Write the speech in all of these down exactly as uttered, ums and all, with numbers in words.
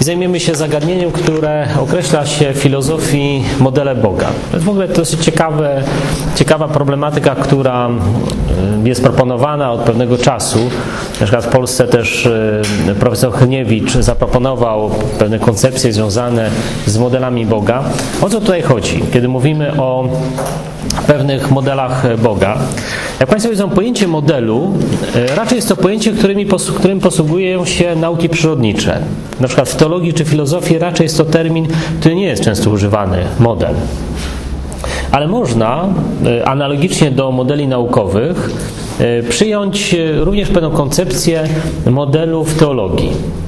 i zajmiemy się zagadnieniem, które określa się w filozofii modele Boga. To jest w ogóle dosyć ciekawe, ciekawa problematyka, która jest proponowana od pewnego czasu. Na przykład w Polsce też profesor Hryniewicz zaproponował pewne koncepcje związane z modelami Boga. O co tutaj chodzi, kiedy mówimy o pewnych modelach Boga? Jak Państwo wiedzą, pojęcie modelu raczej jest to pojęcie, którymi, którym posługują się nauki przyrodnicze. Na przykład w teologii czy filozofii raczej jest to termin, który nie jest często używany, model. Ale można, analogicznie do modeli naukowych, przyjąć również pewną koncepcję modelu w teologii.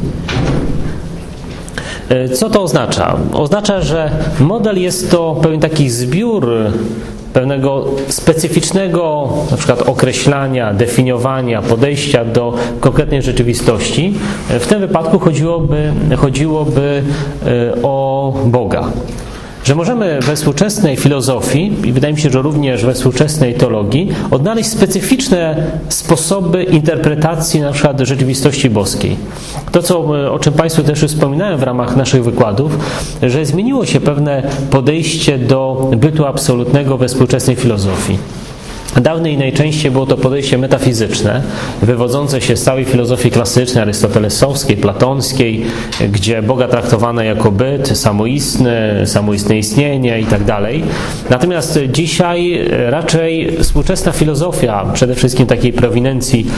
Co to oznacza? Oznacza, że model jest to pewien taki zbiór pewnego specyficznego na przykład określania, definiowania, podejścia do konkretnej rzeczywistości. W tym wypadku chodziłoby, chodziłoby o Boga. Że możemy we współczesnej filozofii, i wydaje mi się, że również we współczesnej teologii, odnaleźć specyficzne sposoby interpretacji na przykład rzeczywistości boskiej. To, co, o czym Państwu też już wspominałem w ramach naszych wykładów, że zmieniło się pewne podejście do bytu absolutnego we współczesnej filozofii. Dawniej najczęściej było to podejście metafizyczne, wywodzące się z całej filozofii klasycznej, arystotelesowskiej, platońskiej, gdzie Boga traktowano jako byt, samoistny, samoistne istnienie i tak dalej. Natomiast dzisiaj raczej współczesna filozofia, przede wszystkim takiej prowinencji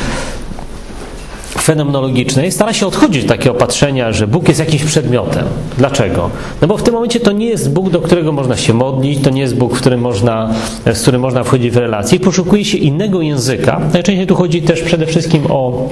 fenomenologicznej, stara się odchodzić od takiego patrzenia, że Bóg jest jakimś przedmiotem. Dlaczego? No bo w tym momencie to nie jest Bóg, do którego można się modlić, to nie jest Bóg, w którym można, z którym można wchodzić w relacje. I poszukuje się innego języka. Najczęściej tu chodzi też przede wszystkim o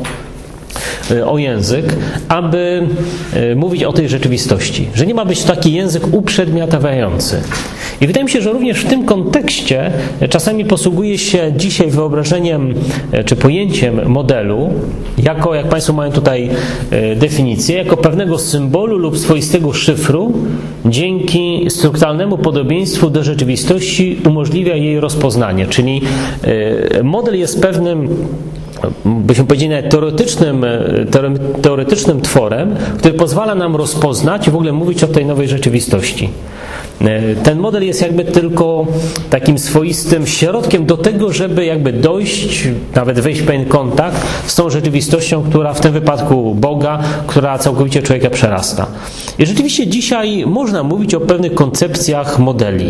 o język, aby mówić o tej rzeczywistości. Że nie ma być taki język uprzedmiotawiający. I wydaje mi się, że również w tym kontekście czasami posługuje się dzisiaj wyobrażeniem czy pojęciem modelu, jako, jak Państwo mają tutaj definicję, jako pewnego symbolu lub swoistego szyfru, dzięki strukturalnemu podobieństwu do rzeczywistości umożliwia jej rozpoznanie. Czyli model jest pewnym, byśmy powiedzieli, teoretycznym, teoretycznym tworem, który pozwala nam rozpoznać i w ogóle mówić o tej nowej rzeczywistości. Ten model jest jakby tylko takim swoistym środkiem do tego, żeby jakby dojść, nawet wejść w pewien kontakt z tą rzeczywistością, która w tym wypadku Boga, która całkowicie człowieka przerasta. I rzeczywiście dzisiaj można mówić o pewnych koncepcjach modeli.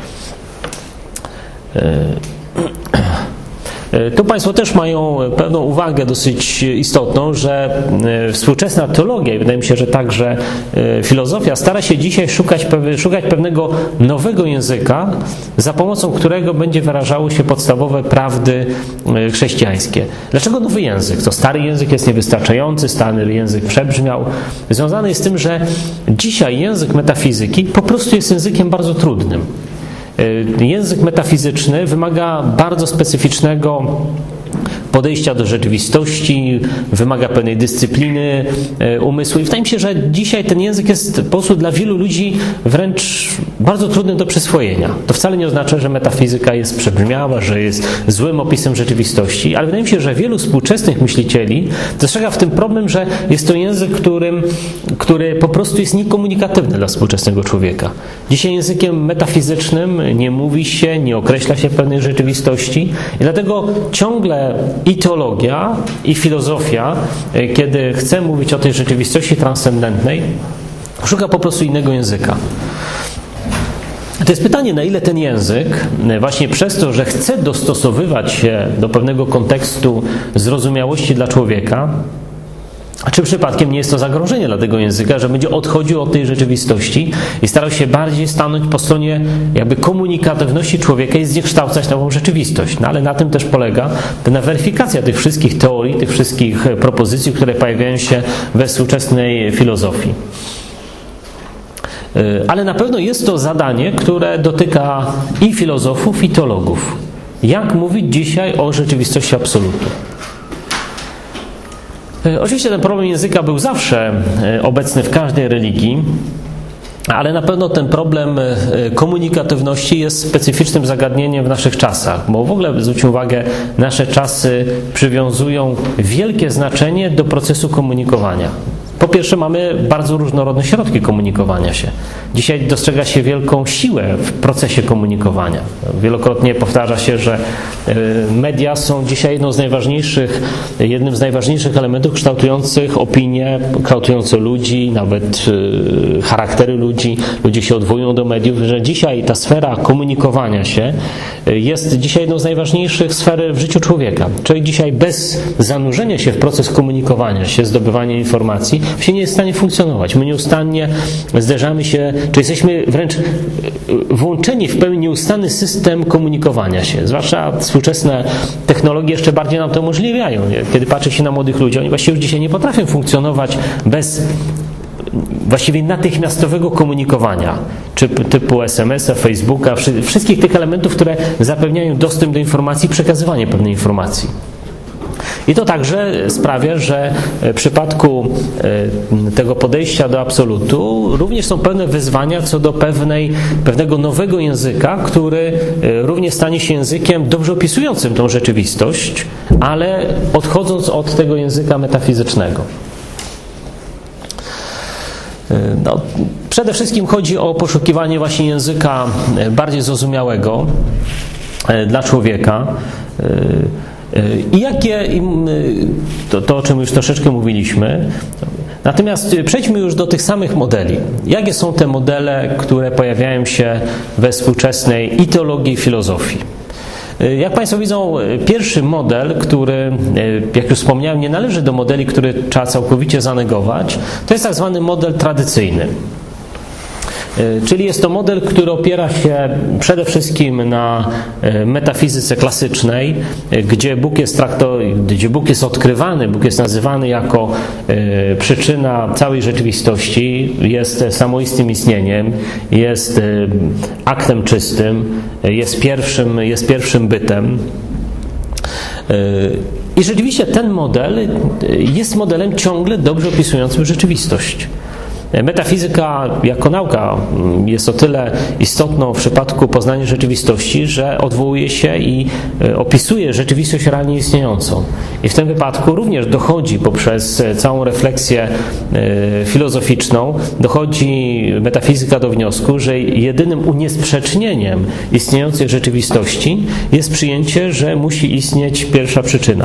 Tu Państwo też mają pewną uwagę dosyć istotną, że współczesna teologia, i wydaje mi się, że także filozofia, stara się dzisiaj szukać, szukać pewnego nowego języka, za pomocą którego będzie wyrażały się podstawowe prawdy chrześcijańskie. Dlaczego nowy język? To stary język jest niewystarczający, stary język przebrzmiał. Związany jest z tym, że dzisiaj język metafizyki po prostu jest językiem bardzo trudnym. Język metafizyczny wymaga bardzo specyficznego podejścia do rzeczywistości, wymaga pewnej dyscypliny umysłu i wydaje mi się, że dzisiaj ten język jest po prostu dla wielu ludzi wręcz bardzo trudny do przyswojenia. To wcale nie oznacza, że metafizyka jest przebrzmiała, że jest złym opisem rzeczywistości, ale wydaje mi się, że wielu współczesnych myślicieli dostrzega w tym problem, że jest to język, którym, który po prostu jest niekomunikatywny dla współczesnego człowieka. Dzisiaj językiem metafizycznym nie mówi się, nie określa się pewnej rzeczywistości i dlatego ciągle i teologia, i filozofia, kiedy chce mówić o tej rzeczywistości transcendentnej, szuka po prostu innego języka. To jest pytanie, na ile ten język, właśnie przez to, że chce dostosowywać się do pewnego kontekstu zrozumiałości dla człowieka, a czy przypadkiem nie jest to zagrożenie dla tego języka, że będzie odchodził od tej rzeczywistości i starał się bardziej stanąć po stronie jakby komunikatywności człowieka i zniekształcać nową rzeczywistość. No ale na tym też polega pewna weryfikacja tych wszystkich teorii, tych wszystkich propozycji, które pojawiają się we współczesnej filozofii. Ale na pewno jest to zadanie, które dotyka i filozofów, i teologów. Jak mówić dzisiaj o rzeczywistości absolutu? Oczywiście ten problem języka był zawsze obecny w każdej religii, ale na pewno ten problem komunikatywności jest specyficznym zagadnieniem w naszych czasach, bo w ogóle, zwróćmy uwagę, nasze czasy przywiązują wielkie znaczenie do procesu komunikowania. Po pierwsze, mamy bardzo różnorodne środki komunikowania się. Dzisiaj dostrzega się wielką siłę w procesie komunikowania. Wielokrotnie powtarza się, że media są dzisiaj jedną z najważniejszych, jednym z najważniejszych elementów kształtujących opinię, kształtujących ludzi, nawet charaktery ludzi. Ludzie się odwołują do mediów, że dzisiaj ta sfera komunikowania się jest dzisiaj jedną z najważniejszych sfer w życiu człowieka. Człowiek dzisiaj bez zanurzenia się w proces komunikowania się, zdobywania informacji, się nie jest w stanie funkcjonować. My nieustannie zderzamy się, czy jesteśmy wręcz włączeni w pełni nieustanny system komunikowania się. Zwłaszcza współczesne technologie jeszcze bardziej nam to umożliwiają. Kiedy patrzy się na młodych ludzi, oni właściwie już dzisiaj nie potrafią funkcjonować bez właściwie natychmiastowego komunikowania, czy typu es em es a, Facebooka, wszystkich tych elementów, które zapewniają dostęp do informacji, przekazywanie pewnej informacji. I to także sprawia, że w przypadku tego podejścia do absolutu również są pewne wyzwania co do pewnej, pewnego nowego języka, który również stanie się językiem dobrze opisującym tą rzeczywistość, ale odchodząc od tego języka metafizycznego. No, przede wszystkim chodzi o poszukiwanie właśnie języka bardziej zrozumiałego dla człowieka. I jakie, to, to o czym już troszeczkę mówiliśmy. Natomiast przejdźmy już do tych samych modeli. Jakie są te modele, które pojawiają się we współczesnej i teologii, i filozofii? Jak Państwo widzą, pierwszy model, który, jak już wspomniałem, nie należy do modeli, który trzeba całkowicie zanegować, to jest tak zwany model tradycyjny. Czyli jest to model, który opiera się przede wszystkim na metafizyce klasycznej, gdzie Bóg jest trakto, gdzie Bóg jest odkrywany, Bóg jest nazywany jako przyczyna całej rzeczywistości, jest samoistnym istnieniem, jest aktem czystym, jest pierwszym, jest pierwszym bytem. I rzeczywiście ten model jest modelem ciągle dobrze opisującym rzeczywistość. Metafizyka jako nauka jest o tyle istotną w przypadku poznania rzeczywistości, że odwołuje się i opisuje rzeczywistość realnie istniejącą. I w tym wypadku również dochodzi poprzez całą refleksję filozoficzną, dochodzi metafizyka do wniosku, że jedynym uniesprzecznieniem istniejącej rzeczywistości jest przyjęcie, że musi istnieć pierwsza przyczyna.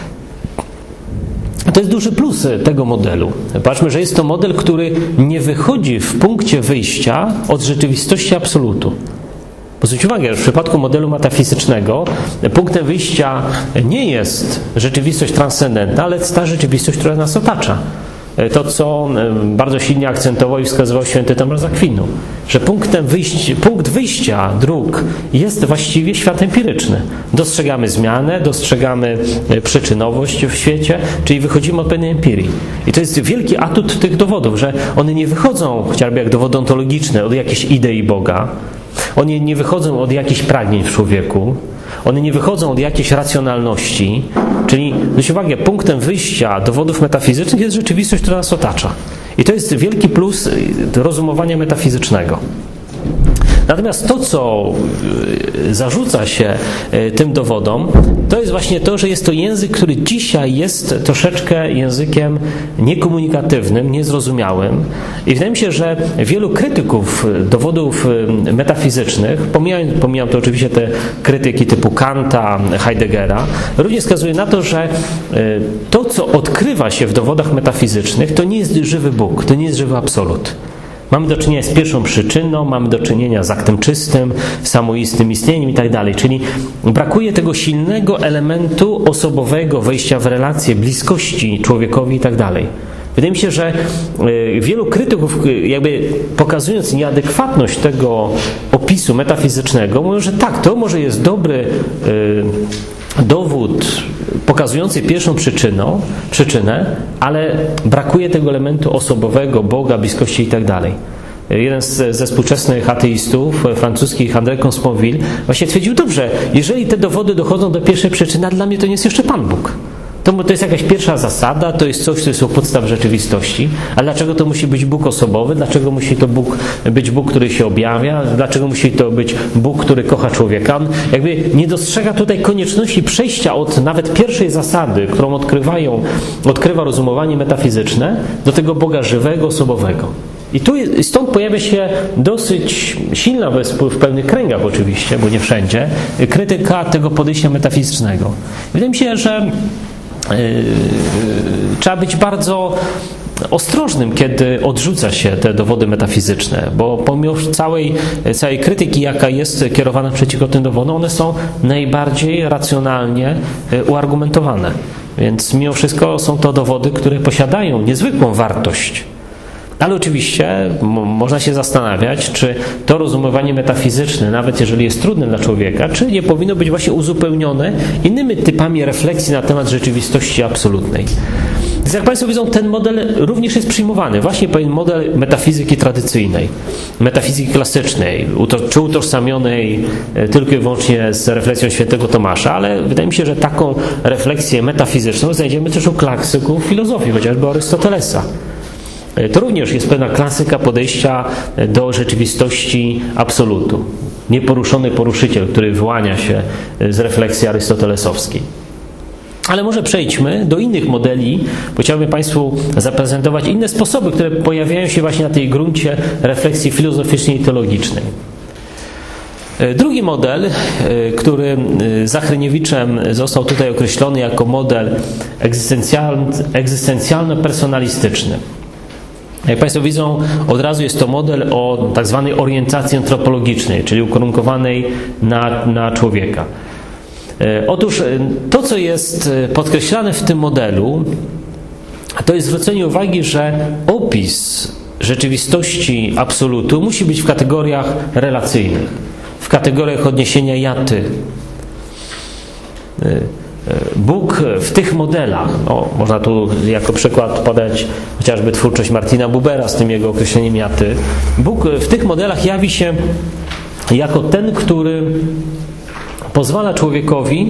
To jest duży plus tego modelu. Patrzmy, że jest to model, który nie wychodzi w punkcie wyjścia od rzeczywistości absolutu. Bo zwróćcie uwagę, że w przypadku modelu metafizycznego punktem wyjścia nie jest rzeczywistość transcendentna, ale ta rzeczywistość, która nas otacza. To, co bardzo silnie akcentował i wskazywał święty Tomasz z Akwinu, że punktem wyjścia, punkt wyjścia dróg jest właściwie świat empiryczny. Dostrzegamy zmianę, dostrzegamy przyczynowość w świecie, czyli wychodzimy od pewnej empirii. I to jest wielki atut tych dowodów, że one nie wychodzą, chociażby jak dowody ontologiczne, od jakiejś idei Boga, one nie wychodzą od jakichś pragnień w człowieku, one nie wychodzą od jakiejś racjonalności, czyli, zwróćcie uwagę, punktem wyjścia dowodów metafizycznych jest rzeczywistość, która nas otacza. I to jest wielki plus rozumowania metafizycznego. Natomiast to, co zarzuca się tym dowodom, to jest właśnie to, że jest to język, który dzisiaj jest troszeczkę językiem niekomunikatywnym, niezrozumiałym. I wydaje mi się, że wielu krytyków dowodów metafizycznych, pomijam, pomijam to oczywiście te krytyki typu Kanta, Heideggera, również wskazuje na to, że to, co odkrywa się w dowodach metafizycznych, to nie jest żywy Bóg, to nie jest żywy absolut. Mamy do czynienia z pierwszą przyczyną, mamy do czynienia z aktem czystym, samoistnym istnieniem i tak dalej. Czyli brakuje tego silnego elementu osobowego wejścia w relacje, bliskości człowiekowi i tak dalej. Wydaje mi się, że wielu krytyków, jakby pokazując nieadekwatność tego opisu metafizycznego, mówią, że tak, to może jest dobry dowód pokazujący pierwszą przyczyną, przyczynę, ale brakuje tego elementu osobowego, Boga, bliskości i tak dalej. Jeden z, ze współczesnych ateistów francuskich, André Consponville, właśnie twierdził, dobrze, jeżeli te dowody dochodzą do pierwszej przyczyny, a dla mnie to nie jest jeszcze Pan Bóg. To, to jest jakaś pierwsza zasada, to jest coś, co jest u podstaw rzeczywistości. A dlaczego to musi być Bóg osobowy? Dlaczego musi to Bóg, być Bóg, który się objawia? Dlaczego musi to być Bóg, który kocha człowieka? On jakby nie dostrzega tutaj konieczności przejścia od nawet pierwszej zasady, którą odkrywają, odkrywa rozumowanie metafizyczne, do tego Boga żywego, osobowego. I tu jest, stąd pojawia się dosyć silna w pewnych kręgach oczywiście, bo nie wszędzie, krytyka tego podejścia metafizycznego. Wydaje mi się, że yy, trzeba być bardzo ostrożnym, kiedy odrzuca się te dowody metafizyczne, bo pomimo całej, całej krytyki, jaka jest kierowana przeciwko tym dowodom, one są najbardziej racjonalnie uargumentowane. Więc mimo wszystko są to dowody, które posiadają niezwykłą wartość. Ale oczywiście można się zastanawiać, czy to rozumowanie metafizyczne, nawet jeżeli jest trudne dla człowieka, czy nie powinno być właśnie uzupełnione innymi typami refleksji na temat rzeczywistości absolutnej. Więc jak Państwo widzą, ten model również jest przyjmowany. Właśnie pewien model metafizyki tradycyjnej, metafizyki klasycznej, czy utożsamionej tylko i wyłącznie z refleksją świętego Tomasza, ale wydaje mi się, że taką refleksję metafizyczną znajdziemy też u klasyków filozofii, chociażby Arystotelesa. To również jest pewna klasyka podejścia do rzeczywistości absolutu. Nieporuszony poruszyciel, który wyłania się z refleksji arystotelesowskiej. Ale może przejdźmy do innych modeli, bo chciałbym Państwu zaprezentować inne sposoby, które pojawiają się właśnie na tej gruncie refleksji filozoficznej i teologicznej. Drugi model, który za Hryniewiczem został tutaj określony jako model egzystencjalno-personalistyczny. Jak Państwo widzą, od razu jest to model o tak zwanej orientacji antropologicznej, czyli ukierunkowanej na, na człowieka. Otóż to, co jest podkreślane w tym modelu, to jest zwrócenie uwagi, że opis rzeczywistości absolutu musi być w kategoriach relacyjnych, w kategoriach odniesienia ja-ty. Bóg w tych modelach, no, można tu jako przykład podać chociażby twórczość Martina Bubera z tym jego określeniem ja-ty. Bóg w tych modelach jawi się jako ten, który pozwala człowiekowi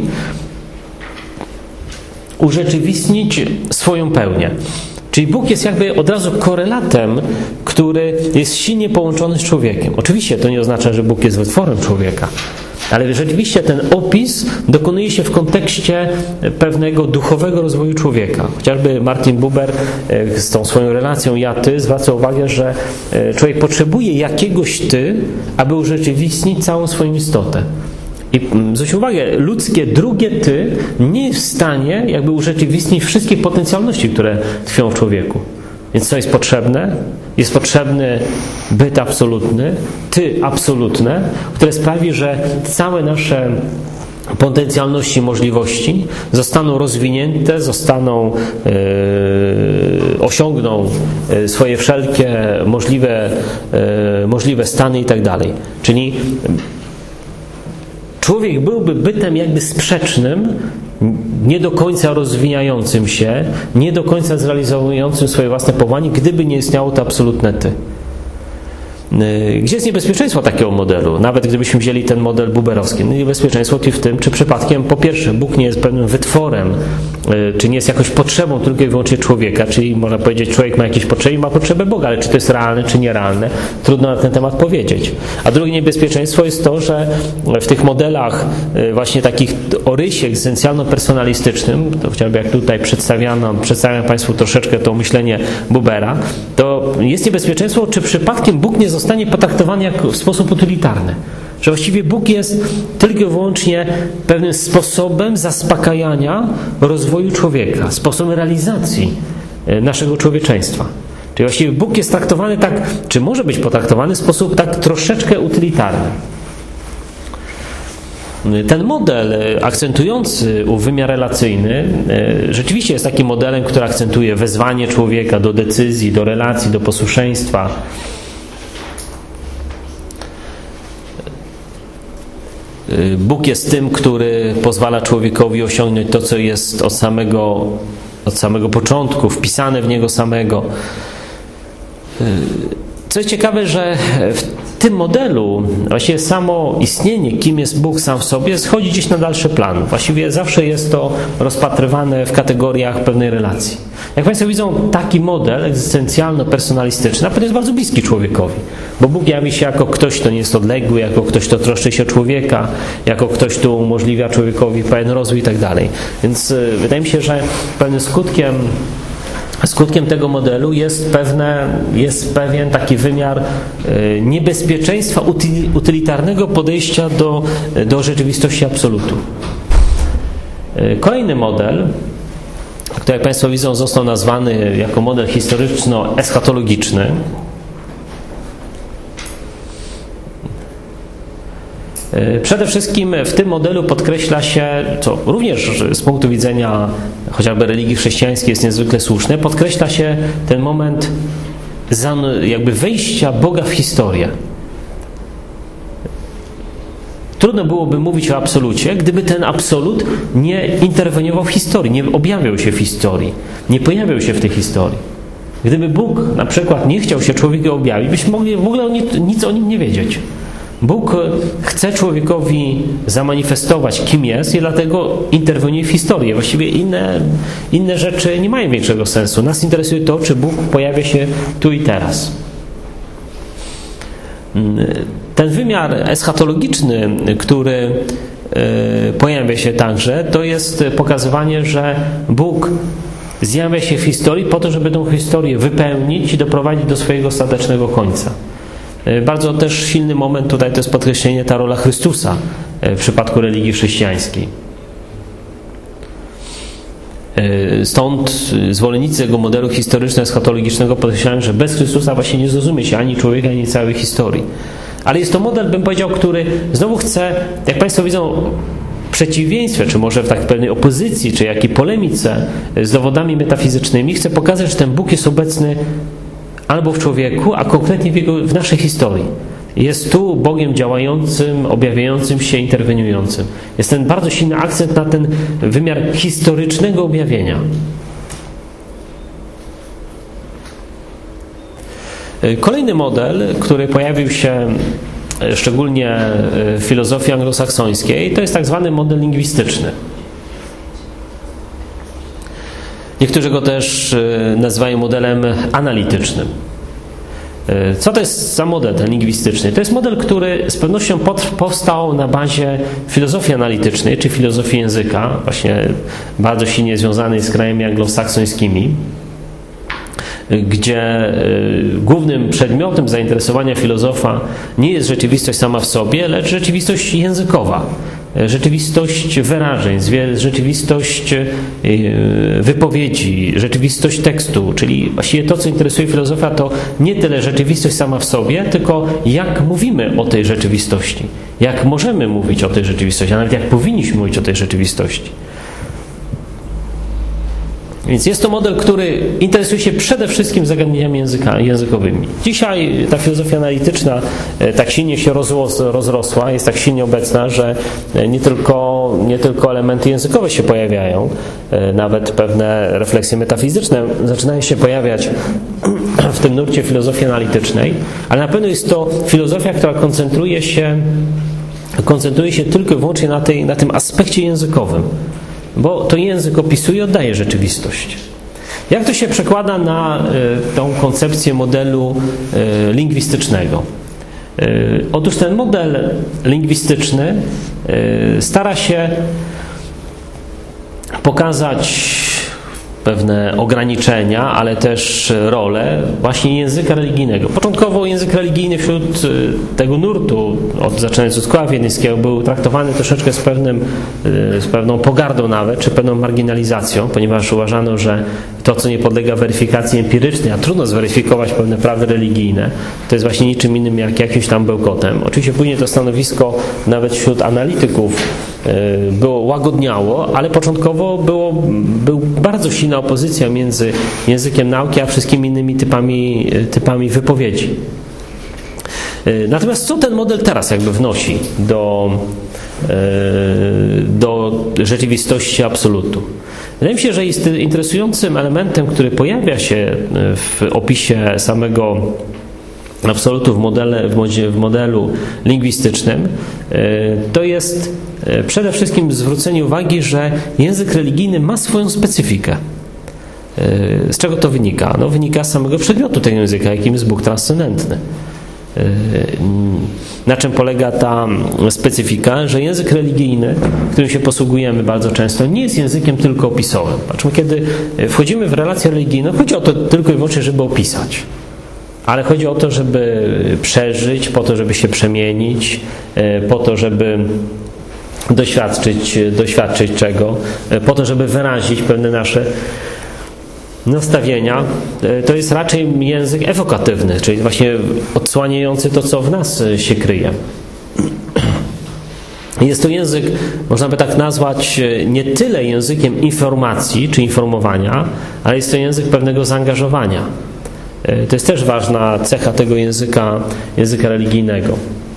urzeczywistnić swoją pełnię. Czyli Bóg jest jakby od razu korelatem, który jest silnie połączony z człowiekiem. Oczywiście to nie oznacza, że Bóg jest wytworem człowieka, ale rzeczywiście ten opis dokonuje się w kontekście pewnego duchowego rozwoju człowieka. Chociażby Martin Buber z tą swoją relacją ja-ty zwraca uwagę, że człowiek potrzebuje jakiegoś ty, aby urzeczywistnić całą swoją istotę. I zwróćcie uwagę, ludzkie drugie ty nie jest w stanie jakby urzeczywistnić wszystkich potencjalności, które tkwią w człowieku. Więc co jest potrzebne? Jest potrzebny byt absolutny, ty absolutne, które sprawi, że całe nasze potencjalności, możliwości zostaną rozwinięte, zostaną, yy, osiągną swoje wszelkie możliwe, yy, możliwe stany i tak dalej. Czyli człowiek byłby bytem jakby sprzecznym, nie do końca rozwijającym się, nie do końca zrealizującym swoje własne powołanie, gdyby nie istniało to absolutne ty. Gdzie jest niebezpieczeństwo takiego modelu? Nawet gdybyśmy wzięli ten model buberowski. Niebezpieczeństwo tkwi w tym, czy przypadkiem po pierwsze Bóg nie jest pewnym wytworem, czy nie jest jakąś potrzebą tylko i wyłącznie człowieka, czyli można powiedzieć, człowiek ma jakieś potrzeby i ma potrzebę Boga, ale czy to jest realne, czy nierealne, trudno na ten temat powiedzieć. A drugie niebezpieczeństwo jest to, że w tych modelach właśnie takich o rysie egzystencjalno-personalistycznym, to chociażby jak tutaj przedstawiano, przedstawiam Państwu troszeczkę to myślenie Bubera, to jest niebezpieczeństwo, czy przypadkiem Bóg nie zostanie potraktowany jak w sposób utylitarny. Że właściwie Bóg jest tylko i wyłącznie pewnym sposobem zaspokajania rozwoju człowieka, sposobem realizacji naszego człowieczeństwa. Czyli właściwie Bóg jest traktowany tak, czy może być potraktowany w sposób tak troszeczkę utylitarny. Ten model akcentujący wymiar relacyjny rzeczywiście jest takim modelem, który akcentuje wezwanie człowieka do decyzji, do relacji, do posłuszeństwa. Bóg jest tym, który pozwala człowiekowi osiągnąć to, co jest od samego, od samego początku, wpisane w niego samego. Co jest ciekawe, że w tym modelu właściwie samo istnienie, kim jest Bóg sam w sobie, schodzi gdzieś na dalszy plan. Właściwie zawsze jest to rozpatrywane w kategoriach pewnej relacji. Jak Państwo widzą, taki model egzystencjalno-personalistyczny na pewno jest bardzo bliski człowiekowi, bo Bóg jawi się jako ktoś, kto nie jest odległy, jako ktoś, kto troszczy się o człowieka, jako ktoś, kto umożliwia człowiekowi pewien rozwój i tak dalej. Więc wydaje mi się, że pewnym skutkiem Skutkiem tego modelu jest, pewne, jest pewien taki wymiar niebezpieczeństwa utylitarnego podejścia do, do rzeczywistości absolutu. Kolejny model, który jak Państwo widzą został nazwany jako model historyczno-eschatologiczny. Przede wszystkim w tym modelu podkreśla się, co również z punktu widzenia chociażby religii chrześcijańskiej jest niezwykle słuszne, podkreśla się ten moment jakby wejścia Boga w historię. Trudno byłoby mówić o absolucie, gdyby ten absolut nie interweniował w historii, nie objawiał się w historii, nie pojawiał się w tej historii. Gdyby Bóg na przykład nie chciał się człowiekowi objawić, byśmy mogli w ogóle nic o nim nie wiedzieć. Bóg chce człowiekowi zamanifestować, kim jest, i dlatego interweniuje w historię. Właściwie inne, inne rzeczy nie mają większego sensu. Nas interesuje to, czy Bóg pojawia się tu i teraz. Ten wymiar eschatologiczny, który pojawia się także, to jest pokazywanie, że Bóg zjawia się w historii po to, żeby tę historię wypełnić i doprowadzić do swojego ostatecznego końca. Bardzo też silny moment tutaj to jest podkreślenie ta rola Chrystusa w przypadku religii chrześcijańskiej. Stąd zwolennicy tego modelu historyczno-eschatologicznego podkreślają, że bez Chrystusa właśnie nie zrozumie się ani człowieka, ani całej historii. Ale jest to model, bym powiedział, który znowu chce, jak Państwo widzą, w przeciwieństwie, czy może w tak pewnej opozycji, czy jakiej polemice z dowodami metafizycznymi, chce pokazać, że ten Bóg jest obecny albo w człowieku, a konkretnie w, jego, w naszej historii. Jest tu Bogiem działającym, objawiającym się, interweniującym. Jest ten bardzo silny akcent na ten wymiar historycznego objawienia. Kolejny model, który pojawił się szczególnie w filozofii anglosaksońskiej, to jest tak zwany model lingwistyczny. Niektórzy go też nazywają modelem analitycznym. Co to jest za model ten lingwistyczny? To jest model, który z pewnością powstał na bazie filozofii analitycznej, czy filozofii języka, właśnie bardzo silnie związanej z krajami anglosaksońskimi, gdzie głównym przedmiotem zainteresowania filozofa nie jest rzeczywistość sama w sobie, lecz rzeczywistość językowa, rzeczywistość wyrażeń, rzeczywistość wypowiedzi, rzeczywistość tekstu, czyli właściwie to, co interesuje filozofa, to nie tyle rzeczywistość sama w sobie, tylko jak mówimy o tej rzeczywistości, jak możemy mówić o tej rzeczywistości, a nawet jak powinniśmy mówić o tej rzeczywistości. Więc jest to model, który interesuje się przede wszystkim zagadnieniami języka, językowymi. Dzisiaj ta filozofia analityczna tak silnie się rozrosła, jest tak silnie obecna, że nie tylko, nie tylko elementy językowe się pojawiają, nawet pewne refleksje metafizyczne zaczynają się pojawiać w tym nurcie filozofii analitycznej, ale na pewno jest to filozofia, która koncentruje się, koncentruje się tylko i wyłącznie na, tej, na tym aspekcie językowym. Bo to język opisuje i oddaje rzeczywistość. Jak to się przekłada na y, tą koncepcję modelu y, lingwistycznego? Y, otóż ten model lingwistyczny y, stara się pokazać pewne ograniczenia, ale też rolę właśnie języka religijnego. Początkowo język religijny wśród tego nurtu, od, zaczynając od koła wiedeńskiego, był traktowany troszeczkę z, pewnym, z pewną pogardą nawet, czy pewną marginalizacją, ponieważ uważano, że to, co nie podlega weryfikacji empirycznej, a trudno zweryfikować pewne prawy religijne, to jest właśnie niczym innym jak jakimś tam bełkotem. Oczywiście później to stanowisko nawet wśród analityków było łagodniało, ale początkowo było, był bardzo silna opozycja między językiem nauki a wszystkimi innymi typami, typami wypowiedzi. Natomiast co ten model teraz jakby wnosi do, do rzeczywistości absolutu? Wydaje mi się, że jest interesującym elementem, który pojawia się w opisie samego absolutu w, modele, w, modzie, w modelu lingwistycznym, to jest przede wszystkim zwrócenie uwagi, że język religijny ma swoją specyfikę. Z czego to wynika? No, wynika z samego przedmiotu tego języka, jakim jest Bóg transcendentny. Na czym polega ta specyfika? Że język religijny, którym się posługujemy bardzo często, nie jest językiem tylko opisowym. Patrzmy, kiedy wchodzimy w relację religijną, chodzi o to tylko i wyłącznie, żeby opisać. Ale chodzi o to, żeby przeżyć, po to, żeby się przemienić, po to, żeby doświadczyć, doświadczyć czego, po to, żeby wyrazić pewne nasze nastawienia. To jest raczej język ewokatywny, czyli właśnie odsłaniający to, co w nas się kryje. Jest to język, można by tak nazwać, nie tyle językiem informacji czy informowania, ale jest to język pewnego zaangażowania. To jest też ważna cecha tego języka, języka religijnego.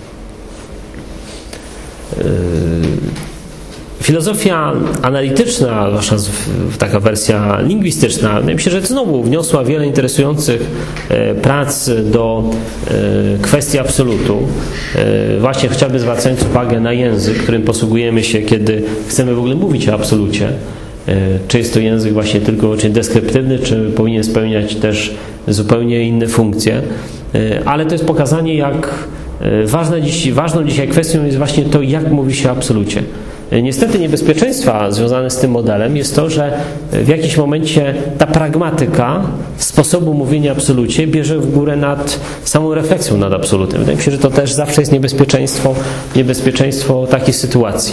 Filozofia analityczna, zwłaszcza taka wersja lingwistyczna, myślę, że znowu wniosła wiele interesujących prac do kwestii absolutu. Właśnie chociażby zwracając uwagę na język, którym posługujemy się, kiedy chcemy w ogóle mówić o absolucie. Czy jest to język właśnie tylko wyłącznie deskryptywny, czy powinien spełniać też zupełnie inne funkcje. Ale to jest pokazanie, jak ważne dziś, ważną dzisiaj kwestią jest właśnie to, jak mówi się o absolucie. Niestety niebezpieczeństwa związane z tym modelem jest to, że w jakimś momencie ta pragmatyka sposobu mówienia o absolucie bierze w górę nad samą refleksją nad absolutem. Wydaje mi się, że to też zawsze jest niebezpieczeństwo, niebezpieczeństwo takiej sytuacji.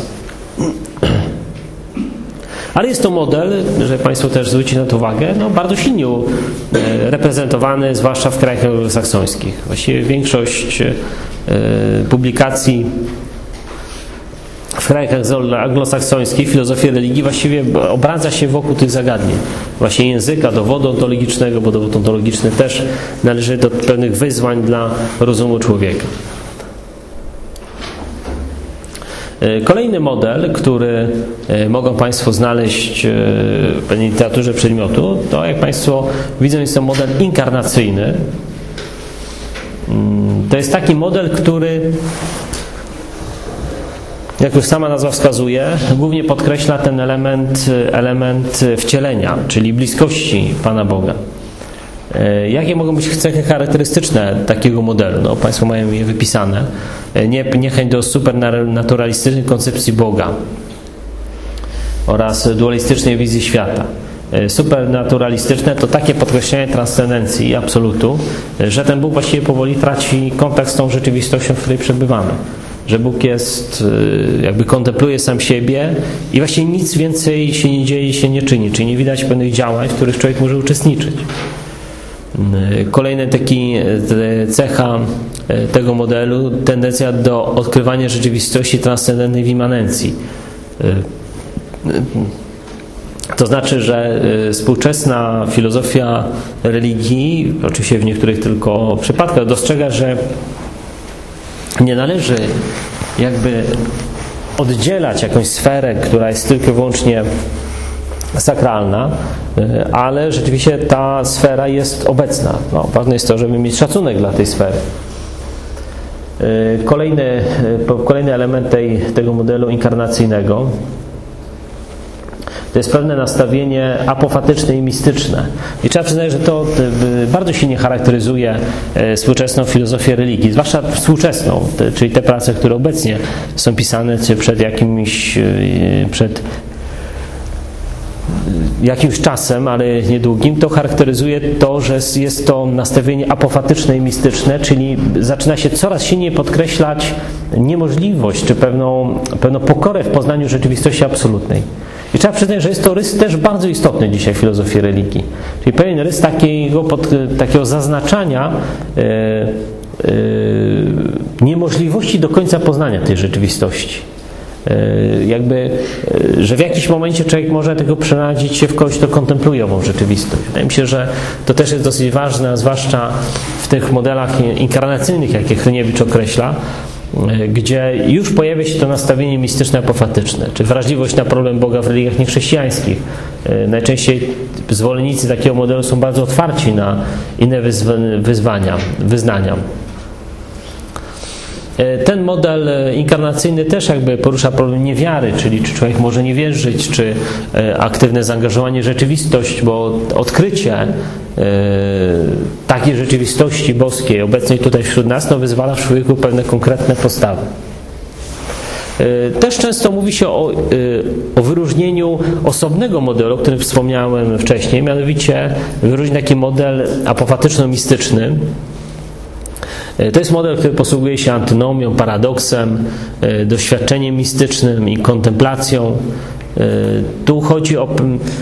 Ale jest to model, że Państwo też zwrócili na to uwagę, no bardzo silnie reprezentowany, zwłaszcza w krajach anglosaksońskich. Właściwie większość publikacji w krajach anglosaksońskich filozofii religii właściwie obraca się wokół tych zagadnień. Właśnie języka, dowodu ontologicznego, bo dowód ontologiczny też należy do pewnych wyzwań dla rozumu człowieka. Kolejny model, który mogą Państwo znaleźć w pewnej literaturze przedmiotu, to jak Państwo widzą, jest to model inkarnacyjny. To jest taki model, który, jak już sama nazwa wskazuje, głównie podkreśla ten element, element wcielenia, czyli bliskości Pana Boga. Jakie mogą być cechy charakterystyczne takiego modelu? No, Państwo mają je wypisane. Nie, niechęć do supernaturalistycznej koncepcji Boga oraz dualistycznej wizji świata. Supernaturalistyczne to takie podkreślenie transcendencji i absolutu, że ten Bóg właściwie powoli traci kontakt z tą rzeczywistością, w której przebywamy. Że Bóg jest, jakby kontempluje sam siebie i właśnie nic więcej się nie dzieje, się nie czyni, czyli nie widać pewnych działań, w których człowiek może uczestniczyć. Kolejna taki cecha tego modelu, tendencja do odkrywania rzeczywistości transcendentnej w immanencji. To znaczy, że współczesna filozofia religii, oczywiście w niektórych tylko przypadkach, dostrzega, że nie należy jakby oddzielać jakąś sferę, która jest tylko i wyłącznie sakralna, ale rzeczywiście ta sfera jest obecna. No, ważne jest to, żeby mieć szacunek dla tej sfery. Kolejny, kolejny element tej, tego modelu inkarnacyjnego to jest pewne nastawienie apofatyczne i mistyczne. I trzeba przyznać, że to bardzo silnie charakteryzuje współczesną filozofię religii, zwłaszcza współczesną, czyli te prace, które obecnie są pisane czy przed jakimś, przed jakimś czasem, ale niedługim, to charakteryzuje to, że jest to nastawienie apofatyczne i mistyczne, czyli zaczyna się coraz silniej podkreślać niemożliwość czy pewną, pewną pokorę w poznaniu rzeczywistości absolutnej. I trzeba przyznać, że jest to rys też bardzo istotny dzisiaj w filozofii religii. Czyli pewien rys takiego, pod, takiego zaznaczania e, e, niemożliwości do końca poznania tej rzeczywistości. E, jakby, e, że w jakimś momencie człowiek może tego przerodzić się w kogoś, kto kontempluje ową rzeczywistość. Wydaje mi się, że to też jest dosyć ważne, zwłaszcza w tych modelach inkarnacyjnych, jakie Hryniewicz określa, gdzie już pojawia się to nastawienie mistyczne, apofatyczne, czy wrażliwość na problem Boga w religiach niechrześcijańskich. Najczęściej zwolennicy takiego modelu są bardzo otwarci na inne wyzwania, wyznania. Ten model inkarnacyjny też jakby porusza problem niewiary, czyli czy człowiek może nie wierzyć, czy aktywne zaangażowanie w rzeczywistość, bo odkrycie takiej rzeczywistości boskiej obecnej tutaj wśród nas no, wyzwala w człowieku pewne konkretne postawy. Też często mówi się o, o wyróżnieniu osobnego modelu, o którym wspomniałem wcześniej, mianowicie wyróżnić taki model apofatyczno-mistyczny. To jest model, który posługuje się antynomią, paradoksem, doświadczeniem mistycznym i kontemplacją. Tu chodzi o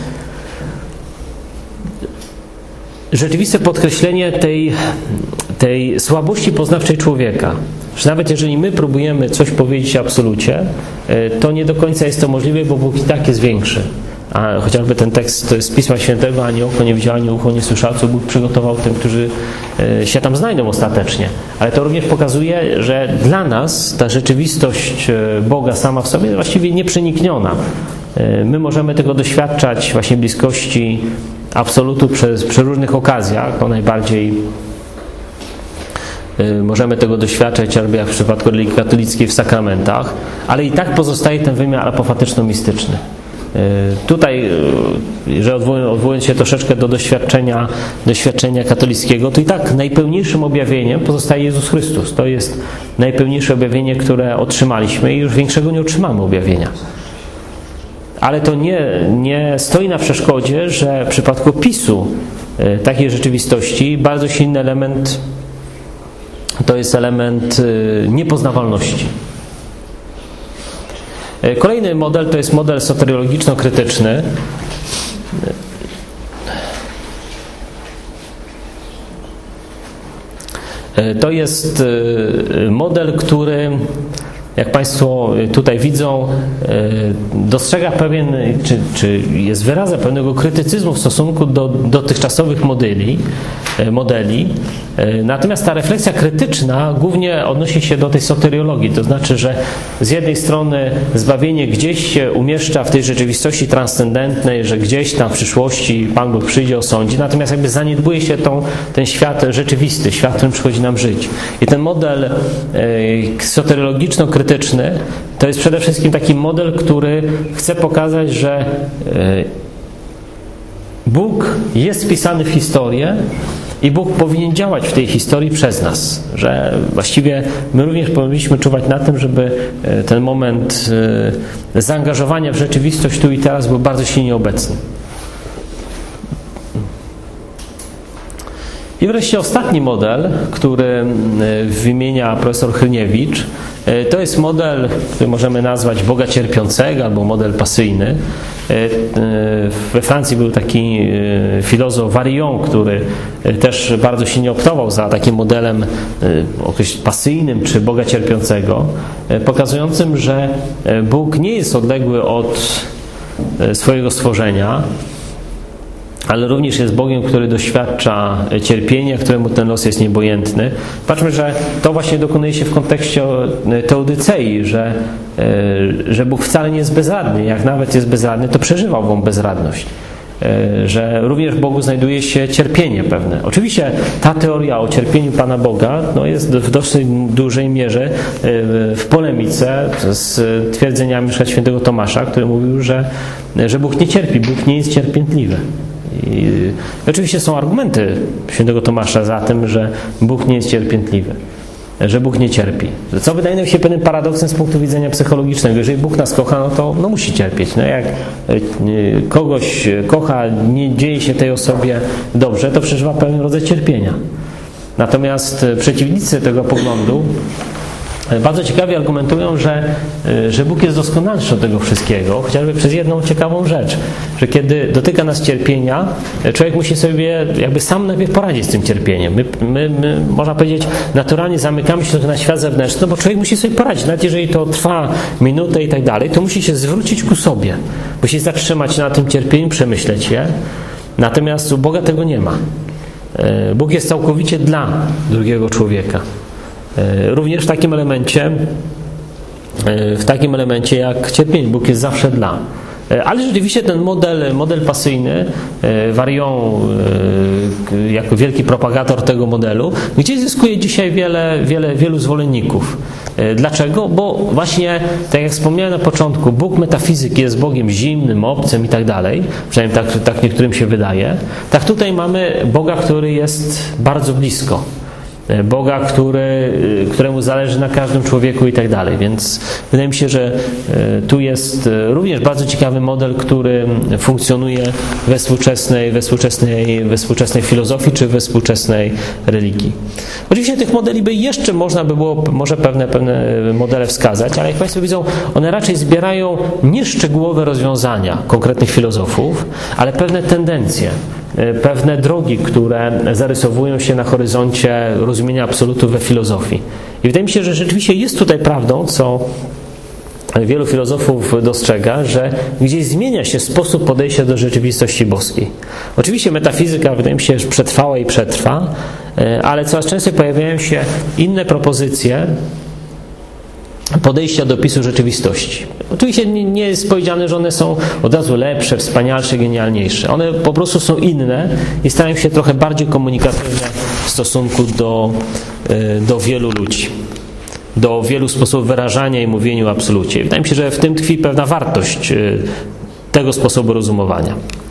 rzeczywiste podkreślenie tej, tej słabości poznawczej człowieka. Że nawet jeżeli my próbujemy coś powiedzieć absolucie, to nie do końca jest to możliwe, bo Bóg i tak jest większy. A chociażby ten tekst z Pisma Świętego, ani oko nie widziało, ani ucho nie słyszało, co Bóg przygotował tym, którzy się tam znajdą ostatecznie. Ale to również pokazuje, że dla nas ta rzeczywistość Boga sama w sobie jest właściwie nieprzenikniona. My możemy tego doświadczać właśnie bliskości absolutu przez, przy różnych okazjach, to najbardziej możemy tego doświadczać, chociażby jak w przypadku religii katolickiej w sakramentach, ale i tak pozostaje ten wymiar apofatyczno-mistyczny. Tutaj, że odwołując się troszeczkę do doświadczenia, doświadczenia katolickiego, to i tak najpełniejszym objawieniem pozostaje Jezus Chrystus. To jest najpełniejsze objawienie, które otrzymaliśmy i już większego nie otrzymamy objawienia. Ale to nie, nie stoi na przeszkodzie, że w przypadku opisu takiej rzeczywistości bardzo silny element to jest element niepoznawalności. Kolejny model to jest model soteriologiczno-krytyczny. To jest model, który, jak Państwo tutaj widzą, dostrzega pewien, czy, czy jest wyrazem pewnego krytycyzmu w stosunku do dotychczasowych modeli, modeli. Natomiast ta refleksja krytyczna głównie odnosi się do tej soteriologii, to znaczy, że z jednej strony zbawienie gdzieś się umieszcza w tej rzeczywistości transcendentnej, że gdzieś tam w przyszłości Pan Bóg przyjdzie, osądzi, natomiast jakby zaniedbuje się tą, ten świat rzeczywisty, świat, w którym przychodzi nam żyć. I ten model soteriologiczno-krytyczny to jest przede wszystkim taki model, który chce pokazać, że Bóg jest wpisany w historię i Bóg powinien działać w tej historii przez nas, że właściwie my również powinniśmy czuwać na tym, żeby ten moment zaangażowania w rzeczywistość tu i teraz był bardzo silnie obecny. I wreszcie ostatni model, który wymienia profesor Hryniewicz, to jest model, który możemy nazwać Boga cierpiącego albo model pasyjny. We Francji był taki filozof Varillon, który też bardzo silnie optował za takim modelem pasyjnym czy Boga cierpiącego, pokazującym, że Bóg nie jest odległy od swojego stworzenia, ale również jest Bogiem, który doświadcza cierpienia, któremu ten los jest niebojętny. Patrzmy, że to właśnie dokonuje się w kontekście Teodycei, że, że Bóg wcale nie jest bezradny. Jak nawet jest bezradny, to przeżywał wą bezradność. Że również w Bogu znajduje się cierpienie pewne. Oczywiście ta teoria o cierpieniu Pana Boga no jest w dosyć dużej mierze w polemice z twierdzeniami np. świętego Tomasza, który mówił, że, że Bóg nie cierpi, Bóg nie jest cierpiętliwy. I oczywiście są argumenty świętego Tomasza za tym, że Bóg nie jest cierpiętliwy, że Bóg nie cierpi. Co wydaje nam się pewnym paradoksem z punktu widzenia psychologicznego. Jeżeli Bóg nas kocha, no to no musi cierpieć. No jak kogoś kocha, nie dzieje się tej osobie dobrze, to przeżywa pewien rodzaj cierpienia. Natomiast przeciwnicy tego poglądu bardzo ciekawie argumentują, że, że Bóg jest doskonalszy od tego wszystkiego, chociażby przez jedną ciekawą rzecz, że kiedy dotyka nas cierpienia, człowiek musi sobie jakby sam najpierw poradzić z tym cierpieniem. My, my, my można powiedzieć, naturalnie zamykamy się trochę na świat zewnętrzny, no bo człowiek musi sobie poradzić. Nawet jeżeli to trwa minutę i tak dalej, to musi się zwrócić ku sobie. Musi zatrzymać na tym cierpieniu, przemyśleć je. Natomiast u Boga tego nie ma. Bóg jest całkowicie dla drugiego człowieka. Również w takim elemencie, w takim elemencie jak cierpienie. Bóg jest zawsze dla. Ale rzeczywiście ten model, model pasyjny, Varion jako wielki propagator tego modelu, gdzie zyskuje dzisiaj wiele, wiele, wielu zwolenników. Dlaczego? Bo właśnie, tak jak wspomniałem na początku, Bóg metafizyki jest Bogiem zimnym, obcym i tak dalej, przynajmniej tak, tak niektórym się wydaje. Tak tutaj mamy Boga, który jest bardzo blisko. Boga, który, któremu zależy na każdym człowieku i tak dalej. Więc wydaje mi się, że tu jest również bardzo ciekawy model, który funkcjonuje we współczesnej, we współczesnej, we współczesnej filozofii czy we współczesnej religii. Oczywiście tych modeli by jeszcze można by było może pewne, pewne modele wskazać, ale jak Państwo widzą, one raczej zbierają nie szczegółowe rozwiązania konkretnych filozofów, ale pewne tendencje, pewne drogi, które zarysowują się na horyzoncie rozumienia absolutu we filozofii. I wydaje mi się, że rzeczywiście jest tutaj prawdą, co wielu filozofów dostrzega, że gdzieś zmienia się sposób podejścia do rzeczywistości boskiej. Oczywiście metafizyka, wydaje mi się, że przetrwała i przetrwa, ale coraz częściej pojawiają się inne propozycje podejścia do opisu rzeczywistości. Oczywiście nie jest powiedziane, że one są od razu lepsze, wspanialsze, genialniejsze. One po prostu są inne i stają się trochę bardziej komunikatywne w stosunku do, do wielu ludzi, do wielu sposobów wyrażania i mówienia o absolucie. Wydaje mi się, że w tym tkwi pewna wartość tego sposobu rozumowania.